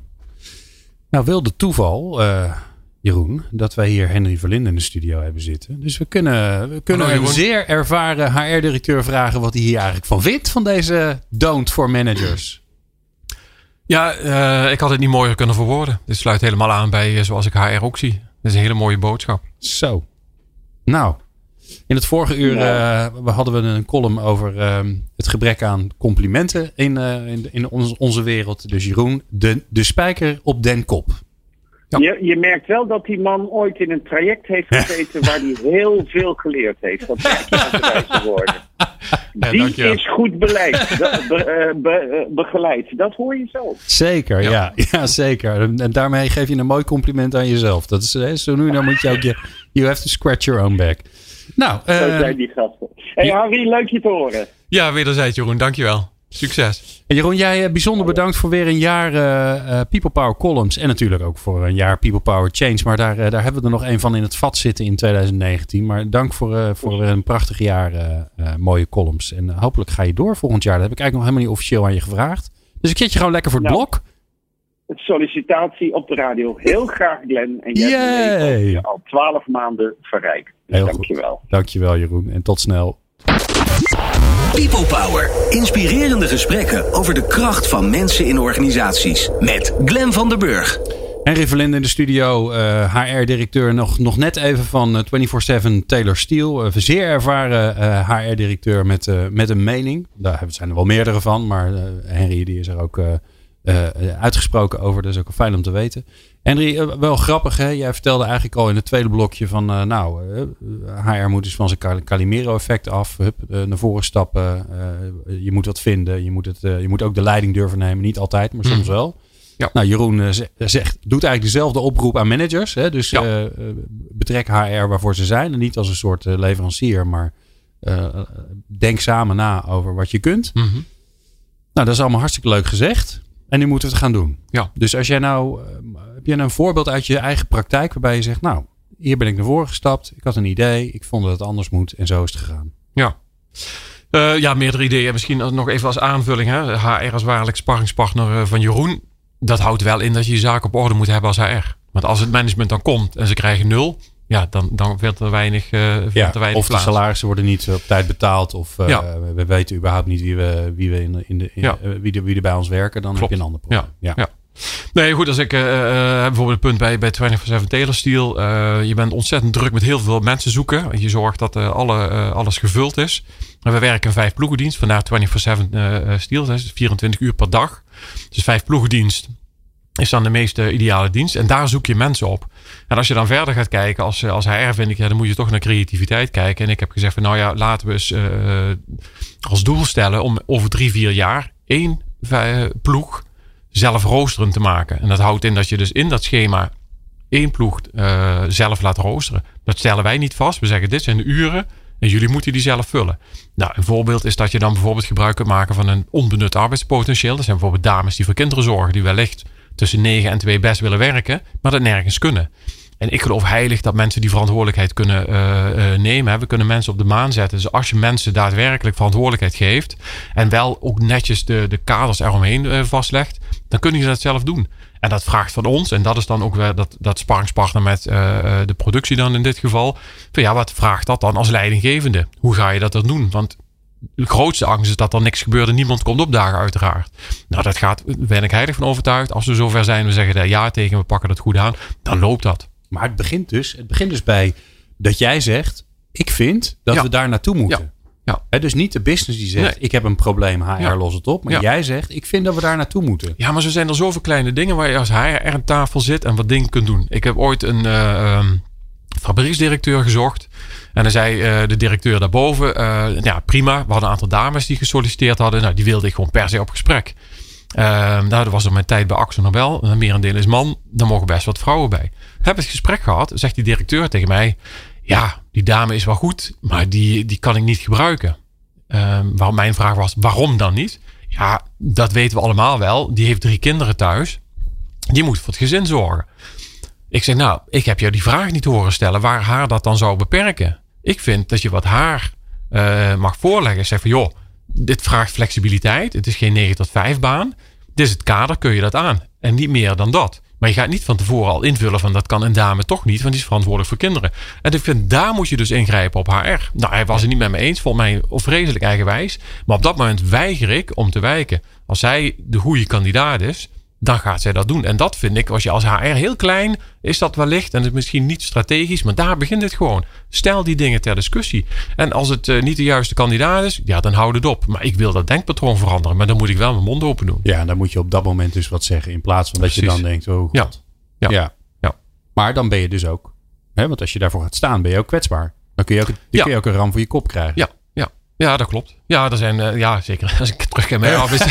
Nou wil de toeval, uh, Jeroen, dat wij hier Henry Verlinde in de studio hebben zitten. Dus we kunnen, we kunnen Hallo, een zeer ervaren H R-directeur vragen wat hij hier eigenlijk van vindt, van deze don't for managers. Ja, uh, ik had het niet mooier kunnen verwoorden. Dit sluit helemaal aan bij uh, zoals ik H R ook zie. Dat is een hele mooie boodschap. Zo. Nou, In het vorige uur uh, we hadden we een column over uh, het gebrek aan complimenten in, uh, in, in ons, onze wereld. Dus Jeroen, de, de spijker op den kop. Ja. Je, je merkt wel dat die man ooit in een traject heeft gezeten waar hij heel veel geleerd heeft. Dat is woorden. Ja, die is goed beleid, be, be, be, begeleid. Dat hoor je zo. Zeker, ja. Ja, ja zeker. En daarmee geef je een mooi compliment aan jezelf. Dat is hè, zo nu dan moet je ook je you have to scratch your own back. Nou, uh, zo zijn die gasten. Hey ja. Harry, leuk je te horen. Ja, wederzijds Jeroen, dankjewel. Succes. En Jeroen, jij bijzonder bedankt voor weer een jaar uh, People Power columns. En natuurlijk ook voor een jaar People Power Change. Maar daar, uh, daar hebben we er nog een van in het vat zitten in twintig negentien. Maar dank voor, uh, voor een prachtig jaar uh, uh, mooie columns. En uh, hopelijk ga je door volgend jaar. Dat heb ik eigenlijk nog helemaal niet officieel aan je gevraagd. Dus ik zet je gewoon lekker voor het nou, blok. Het sollicitatie op de radio. Heel graag, Glenn. En jij hebt je al twaalf maanden verrijkt. Dus dankjewel. Dankjewel Jeroen. En tot snel. People Power. Inspirerende gesprekken over de kracht van mensen in organisaties. Met Glenn van der Burg. Henry Verlinde in de studio. Uh, H R-directeur nog, nog net even van uh, vierentwintig zeven Taylor Steele. Uh, zeer ervaren uh, H R-directeur met, uh, met een mening. Daar zijn er wel meerdere van. Maar uh, Henry die is er ook uh, uh, uitgesproken over. Dat is ook fijn om te weten. Henry, uh, wel grappig hè. Jij vertelde eigenlijk al in het tweede blokje van uh, nou, uh, H R moet dus van zijn Calimero-effect af. Hup, uh, naar voren stappen. Uh, je moet wat vinden. Je moet, het, uh, je moet ook de leiding durven nemen. Niet altijd, maar soms wel. Ja. Nou, Jeroen uh, zegt, doet eigenlijk dezelfde oproep aan managers. Hè? Dus ja. uh, betrek H R waarvoor ze zijn. En niet als een soort uh, leverancier, maar uh, denk samen na over wat je kunt. Mm-hmm. Nou, dat is allemaal hartstikke leuk gezegd. En nu moeten we het gaan doen. Ja. Dus als jij nou, uh, heb jij nou een voorbeeld uit je eigen praktijk waarbij je zegt, nou, hier ben ik naar voren gestapt. Ik had een idee. Ik vond dat het anders moet. En zo is het gegaan. Ja. Uh, ja, meerdere ideeën. Misschien nog even als aanvulling. Hè? H R als waarlijk sparringspartner van Jeroen. Dat houdt wel in dat je je zaak op orde moet hebben als H R. Want als het management dan komt en ze krijgen nul. Ja, dan, dan werd er weinig, uh, ja, er weinig of plaats. De salarissen worden niet op tijd betaald. Of uh, ja. we weten überhaupt niet wie, we, wie, we in, in de, in, ja. uh, wie, de, wie er bij ons werken. Dan Klopt. Heb je een ander probleem. Ja. Ja. Ja. Nee, goed. Als ik uh, uh, bijvoorbeeld een punt bij, bij vierentwintig zeven Taylor Steele. Uh, je bent ontzettend druk met heel veel mensen zoeken. Je zorgt dat uh, alle, uh, alles gevuld is. En we werken in vijf ploegendienst. Vandaar vierentwintig zeven uh, Steele. Dat is vierentwintig uur per dag. Dus vijf ploegendienst is dan de meest uh, ideale dienst. En daar zoek je mensen op. En als je dan verder gaat kijken als, als H R, vind ik, ja, dan moet je toch naar creativiteit kijken. En ik heb gezegd van, nou ja, laten we eens uh, als doel stellen om over drie, vier jaar één uh, ploeg zelf roosteren te maken. En dat houdt in dat je dus in dat schema één ploeg uh, zelf laat roosteren. Dat stellen wij niet vast. We zeggen, dit zijn de uren en jullie moeten die zelf vullen. Nou, een voorbeeld is dat je dan bijvoorbeeld gebruik kunt maken van een onbenut arbeidspotentieel. Dat zijn bijvoorbeeld dames die voor kinderen zorgen, die wellicht tussen negen en twee best willen werken, maar dat nergens kunnen. En ik geloof heilig dat mensen die verantwoordelijkheid kunnen uh, uh, nemen. We kunnen mensen op de maan zetten. Dus als je mensen daadwerkelijk verantwoordelijkheid geeft en wel ook netjes de, de kaders eromheen uh, vastlegt, dan kunnen je dat zelf doen. En dat vraagt van ons, en dat is dan ook weer dat, dat sparringspartner met uh, de productie dan in dit geval. Van ja, wat vraagt dat dan als leidinggevende? Hoe ga je dat dan doen? Want de grootste angst is dat er niks gebeurt en niemand komt opdagen uiteraard. Nou, dat gaat, daar ben ik heilig van overtuigd. Als we zover zijn, we zeggen daar ja tegen, we pakken dat goed aan, dan loopt dat. Maar het begint dus, het begint dus bij dat jij zegt, ik vind dat ja. we daar naartoe moeten. Ja. Ja. He, dus niet de business die zegt, nee. ik heb een probleem, H R ja. los het op. Maar ja. jij zegt, ik vind dat we daar naartoe moeten. Ja, maar zo zijn er zoveel kleine dingen waar je als H R aan tafel zit en wat dingen kunt doen. Ik heb ooit een uh, um, fabrieksdirecteur gezocht. En dan zei uh, de directeur daarboven, uh, ja prima, we hadden een aantal dames die gesolliciteerd hadden. Nou, die wilde ik gewoon per se op gesprek. Uh, nou, dat was er mijn tijd bij Axel Nobel. Een merendeel is man, daar mogen best wat vrouwen bij. Heb het gesprek gehad, zegt die directeur tegen mij, ja, die dame is wel goed, maar die, die kan ik niet gebruiken. Uh, waar mijn vraag was, waarom dan niet? Ja, dat weten we allemaal wel. Die heeft drie kinderen thuis. Die moet voor het gezin zorgen. Ik zeg, nou, ik heb jou die vraag niet horen stellen waar haar dat dan zou beperken. Ik vind dat je wat haar uh, mag voorleggen. Zeg van, joh, dit vraagt flexibiliteit. Het is geen negen tot vijf baan. Dit is het kader, kun je dat aan. En niet meer dan dat. Maar je gaat niet van tevoren al invullen van dat kan een dame toch niet, want die is verantwoordelijk voor kinderen. En ik vind, daar moet je dus ingrijpen op H R. Nou, hij was het niet met me eens, vond mij vreselijk eigenwijs. Maar op dat moment weiger ik om te wijken. Als zij de goede kandidaat is, dan gaat zij dat doen. En dat vind ik, als je als H R heel klein, is dat wellicht, en het is misschien niet strategisch, maar daar begint het gewoon. Stel die dingen ter discussie. En als het uh, niet de juiste kandidaat is, ja, dan houd het op. Maar ik wil dat denkpatroon veranderen, maar dan moet ik wel mijn mond open doen. Ja, en dan moet je op dat moment dus wat zeggen, in plaats van dat Precies. je dan denkt, oh god. Ja. Ja. Ja. Ja. Maar dan ben je dus ook, hè, want als je daarvoor gaat staan, ben je ook kwetsbaar. Dan kun je ook, dan Ja. kun je ook een ram voor je kop krijgen. Ja, ja. ja dat klopt. Ja, er zijn, uh, ja, zeker. Als ik terug in mijn af is.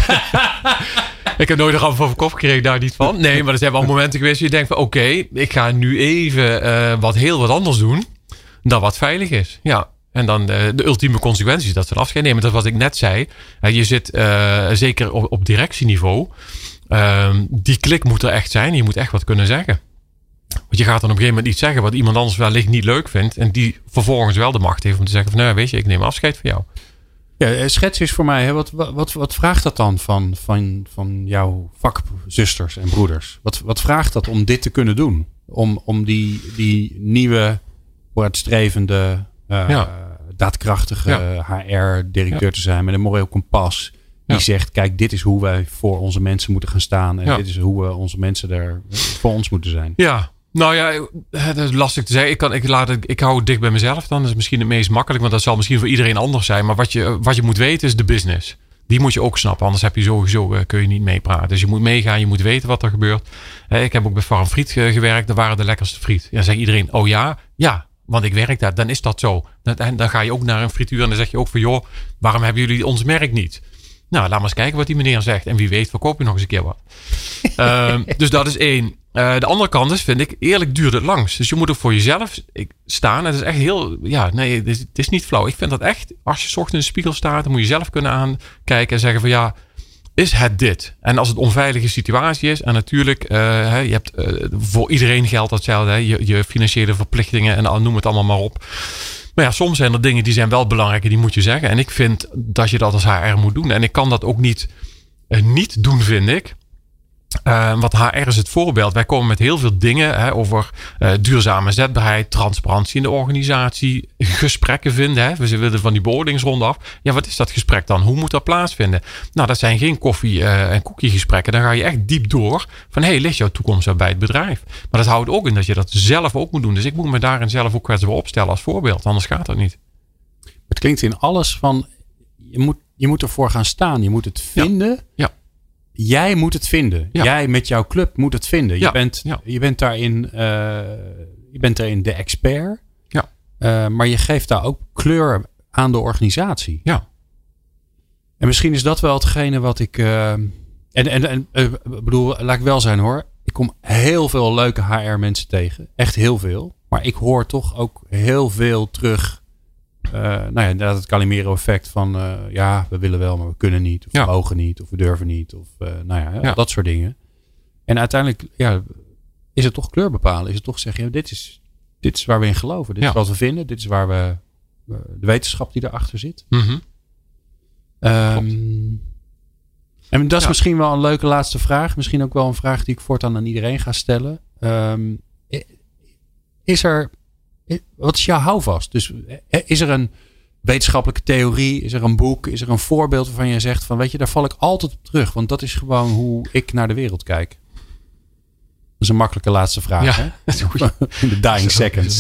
Ik heb nooit een ramp voor mijn kop gekregen, daar niet van. Nee, maar er zijn wel momenten geweest waar je denkt van, oké, okay, ik ga nu even uh, wat heel wat anders doen dan wat veilig is. Ja. En dan de, de ultieme consequenties, dat ze een afscheid nemen. Dat is wat ik net zei. Uh, je zit uh, zeker op, op directieniveau. Uh, die klik moet er echt zijn. Je moet echt wat kunnen zeggen. Want je gaat dan op een gegeven moment iets zeggen wat iemand anders wellicht niet leuk vindt. En die vervolgens wel de macht heeft om te zeggen van, nou weet je, ik neem afscheid van jou. Ja, schets is voor mij, hè, wat, wat, wat vraagt dat dan van, van, van jouw vakzusters en broeders? Wat, wat vraagt dat om dit te kunnen doen? Om, om die, die nieuwe, vooruitstrevende, uh, ja. daadkrachtige ja. H R-directeur ja. te zijn met een moreel kompas. Die ja. zegt, kijk, dit is hoe wij voor onze mensen moeten gaan staan. En ja. dit is hoe we onze mensen er voor ons moeten zijn. Ja. Nou ja, dat is lastig te zeggen. Ik, kan, ik, laat het, ik hou het dicht bij mezelf dan. Dat is misschien het meest makkelijk. Want dat zal misschien voor iedereen anders zijn. Maar wat je, wat je moet weten is de business. Die moet je ook snappen. Anders heb je sowieso, uh, kun je niet meepraten. Dus je moet meegaan. Je moet weten wat er gebeurt. Uh, ik heb ook bij Farm Friet uh, gewerkt. Dat waren de lekkerste friet. Ja, dan zegt iedereen, oh ja? Ja, want ik werk daar. Dan is dat zo. En dan ga je ook naar een frituur. En dan zeg je ook van, joh, waarom hebben jullie ons merk niet? Nou, laat maar eens kijken wat die meneer zegt. En wie weet, verkoop je nog eens een keer wat. uh, dus dat is één. Uh, de andere kant is, vind ik, eerlijk duurt het langs. Dus je moet ook voor jezelf staan. Het is echt heel, ja, nee, het is, het is niet flauw. Ik vind dat echt, als je 's ochtends in de spiegel staat, dan moet je zelf kunnen aankijken en zeggen van, ja, is het dit? En als het een onveilige situatie is, en natuurlijk, uh, hè, je hebt uh, voor iedereen geldt datzelfde, hè, je, je financiële verplichtingen en noem het allemaal maar op. Maar ja, soms zijn er dingen die zijn wel belangrijk en die moet je zeggen. En ik vind dat je dat als H R moet doen. En ik kan dat ook niet, uh, niet doen, vind ik. Uh, wat H R is het voorbeeld. Wij komen met heel veel dingen hè, over uh, duurzame zetbaarheid, transparantie in de organisatie, gesprekken vinden. Hè. We willen van die beoordelingsronde af. Ja, wat is dat gesprek dan? Hoe moet dat plaatsvinden? Nou, dat zijn geen koffie- uh, en koekiegesprekken. Dan ga je echt diep door van, hé, hey, ligt jouw toekomst bij het bedrijf? Maar dat houdt ook in dat je dat zelf ook moet doen. Dus ik moet me daarin zelf ook kwetsbaar opstellen als voorbeeld. Anders gaat dat niet. Het klinkt in alles van, je moet, je moet ervoor gaan staan. Je moet het vinden. Ja. ja. Jij moet het vinden. Ja. Jij met jouw club moet het vinden. Je, ja. bent, ja. je bent daarin uh, je bent daarin de expert. Ja. Uh, maar je geeft daar ook kleur aan de organisatie. Ja. En misschien is dat wel hetgene wat ik... Uh, en en, en uh, bedoel, laat ik wel zijn hoor. Ik kom heel veel leuke H R mensen tegen. Echt heel veel. Maar ik hoor toch ook heel veel terug... Uh, nou ja, inderdaad het Calimero-effect van uh, ja, we willen wel, maar we kunnen niet. Of ja. we mogen niet, of we durven niet. Of uh, nou ja, ja, dat soort dingen. En uiteindelijk ja, is het toch kleur bepalen. Is het toch zeggen, ja, dit, is, dit is waar we in geloven. Dit ja. is wat we vinden. Dit is waar we uh, de wetenschap die erachter zit. Mm-hmm. Um, en dat is ja. misschien wel een leuke laatste vraag. Misschien ook wel een vraag die ik voortaan aan iedereen ga stellen. Um, is er... Wat is jouw houvast? Dus is er een wetenschappelijke theorie? Is er een boek? Is er een voorbeeld waarvan je zegt van weet je, daar val ik altijd op terug. Want dat is gewoon hoe ik naar de wereld kijk. Dat is een makkelijke laatste vraag. Ja, hè? dat is goed. In de dying seconds.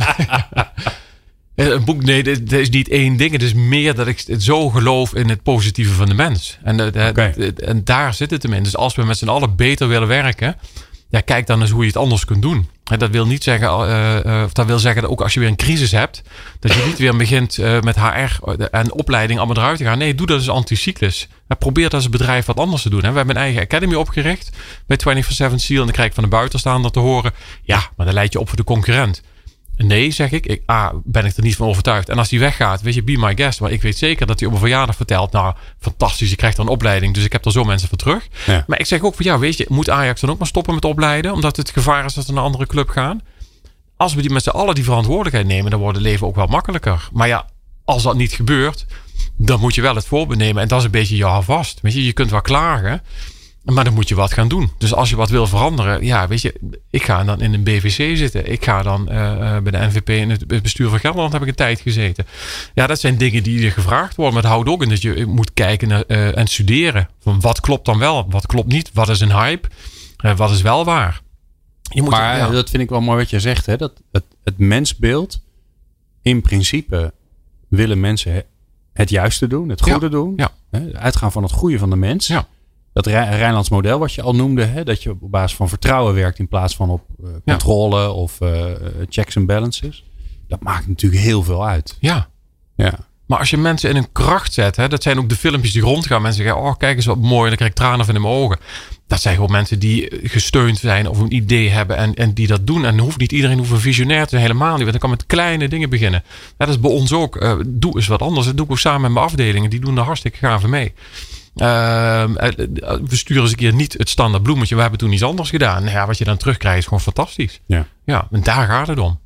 Een boek, nee, dat is niet één ding. Het is meer dat ik zo geloof in het positieve van de mens. En, de, de, okay. de, en daar zit het hem in. Dus als we met z'n allen beter willen werken... Ja, kijk dan eens hoe je het anders kunt doen. En dat wil niet zeggen, uh, uh, of dat wil zeggen dat ook als je weer een crisis hebt, dat je niet weer begint uh, met H R en opleiding allemaal eruit te gaan. Nee, doe dat eens anticyclus. En probeer dat als bedrijf wat anders te doen. Hè. We hebben een eigen academy opgericht bij vierentwintig zeven Steel. En dan krijg ik van de buitenstaander te horen, ja, maar dan leid je op voor de concurrent. Nee, zeg ik. ik A, ben ik er niet van overtuigd. En als die weggaat, weet je, be my guest. Maar ik weet zeker dat hij op een verjaardag vertelt. Nou, fantastisch, je krijgt er een opleiding. Dus ik heb er zo mensen voor terug. Ja. Maar ik zeg ook van, ja, weet je, moet Ajax dan ook maar stoppen met opleiden? Omdat het gevaar is dat ze naar een andere club gaan. Als we die met z'n allen die verantwoordelijkheid nemen, dan wordt het leven ook wel makkelijker. Maar ja, als dat niet gebeurt, dan moet je wel het voorbeeld nemen. En dat is een beetje je houvast. Weet je, je kunt wel klagen, maar dan moet je wat gaan doen. Dus als je wat wil veranderen, ja, weet je, Ik ga dan in een B V C zitten. Ik ga dan uh, bij de N V P in het bestuur van Gelderland heb ik een tijd gezeten. Ja, dat zijn dingen die er gevraagd worden. Maar het houdt ook in dat je moet kijken naar, uh, en studeren. Van wat klopt dan wel? Wat klopt niet? Wat is een hype? Uh, wat is wel waar? Je moet, maar ja. dat vind ik wel mooi wat je zegt. Hè? Dat het, het mensbeeld, in principe willen mensen het juiste doen. Het goede ja. doen. Ja. Hè? Uitgaan van het goede van de mens. Ja. Dat Rijnlands model wat je al noemde. Hè? Dat je op basis van vertrouwen werkt in plaats van op uh, controle ja. of uh, checks and balances. Dat maakt natuurlijk heel veel uit. Ja. Ja. Maar als je mensen in een kracht zet. Hè, dat zijn ook de filmpjes die rondgaan. Mensen zeggen, oh kijk eens wat mooi. Dan krijg ik tranen van in mijn ogen. Dat zijn gewoon mensen die gesteund zijn. Of een idee hebben. En, en die dat doen. En hoeft niet iedereen hoeft een visionair te zijn. Helemaal niet. Want dan kan met kleine dingen beginnen. Dat is bij ons ook. Uh, doe eens wat anders. Dat doe ik ook samen met mijn afdelingen. Die doen er hartstikke gaaf mee. Uh, we sturen eens een keer niet het standaard bloemetje. We hebben toen iets anders gedaan. Nou ja, wat je dan terugkrijgt is gewoon fantastisch. Ja. Ja, en daar gaat het om.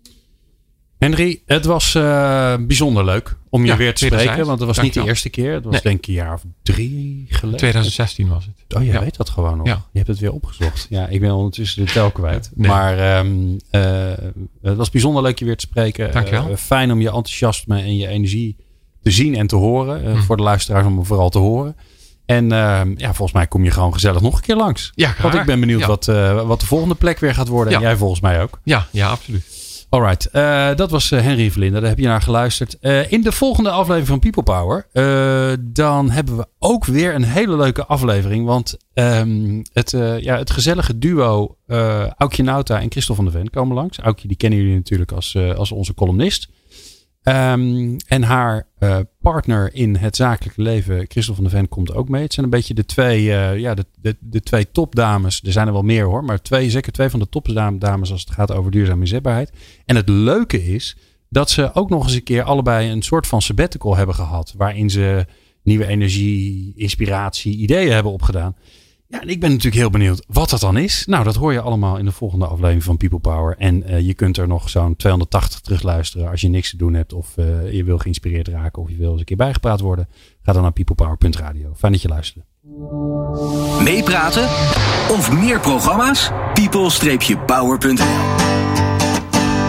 Henry, het was uh, bijzonder leuk om je ja, weer te spreken. Zijn. Want het was Dank niet de eerste keer. Het was nee. denk ik een jaar of drie geleden. twintig zestien was het. Oh, je ja. weet dat gewoon nog. Ja. Je hebt het weer opgezocht. Ja, ik ben ondertussen de tel kwijt. Nee. Maar um, uh, het was bijzonder leuk je weer te spreken. Dank je wel. Uh, fijn om je enthousiasme en je energie te zien en te horen. Uh, mm. Voor de luisteraars om me vooral te horen. En uh, ja, volgens mij kom je gewoon gezellig nog een keer langs. Ja, graag. Want ik ben benieuwd ja. wat, uh, wat de volgende plek weer gaat worden. Ja. En jij volgens mij ook. Ja, ja, absoluut. Alright, uh, dat was uh, Henry Verlinden. Daar heb je naar geluisterd. Uh, in de volgende aflevering van People Power. Uh, dan hebben we ook weer een hele leuke aflevering. Want um, het, uh, ja, het gezellige duo uh, Aukje Nauta en Christel van der Ven komen langs. Aukje die kennen jullie natuurlijk als, uh, als onze columnist. Um, en haar uh, partner in het zakelijke leven, Christel van der Ven, komt ook mee. Het zijn een beetje de twee, uh, ja, de, de, de twee topdames. Er zijn er wel meer hoor, maar twee, zeker twee van de topdames als het gaat over duurzame inzetbaarheid. En het leuke is dat ze ook nog eens een keer allebei een soort van sabbatical hebben gehad. Waarin ze nieuwe energie, inspiratie, ideeën hebben opgedaan. Ja, en ik ben natuurlijk heel benieuwd wat dat dan is. Nou, dat hoor je allemaal in de volgende aflevering van People Power. En uh, je kunt er nog zo'n tweehonderdtachtig terugluisteren als je niks te doen hebt. Of uh, je wil geïnspireerd raken of je wil eens een keer bijgepraat worden. Ga dan naar peoplepower punt radio. Fijn dat je luistert. Meepraten of meer programma's? people dash power punt n l